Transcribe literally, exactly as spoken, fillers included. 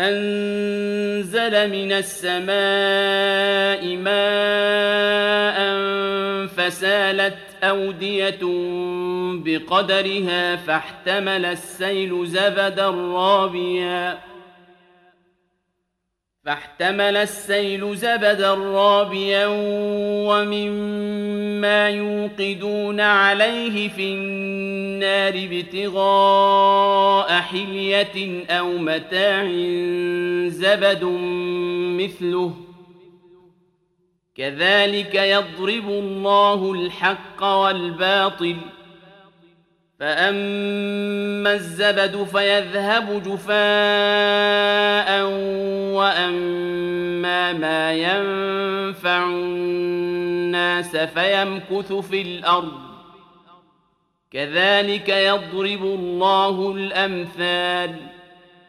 أنزل من السماء ماء فسالت أودية بقدرها فاحتمل السيل زبدا رابيا فاحتمل السيل زبدا رابيا ومما يوقدون عليه في النار ابتغاء حلية أو متاع زبد مثله كذلك يضرب الله الحق والباطل فأما الزبد فيذهب جفاء وأما ما ينفع الناس فيمكث في الأرض كذلك يضرب الله الأمثال